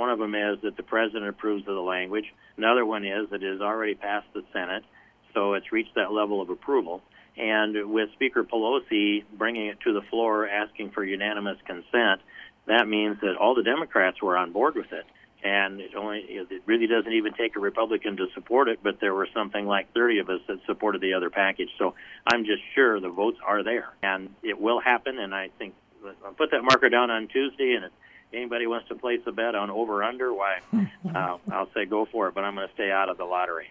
One of them is that the president approves of the language. Another one is that it has already passed the Senate, so it's reached that level of approval. And with Speaker Pelosi bringing it to the floor, asking for unanimous consent, that means that all the Democrats were on board with it. And it really doesn't even take a Republican to support it, but there were something like 30 of us that supported the other package. So I'm just sure the votes are there, and it will happen. And I think I'll put that marker down on Tuesday, and if anybody wants to place a bet on over-under, why, I'll say go for it, but I'm going to stay out of the lottery.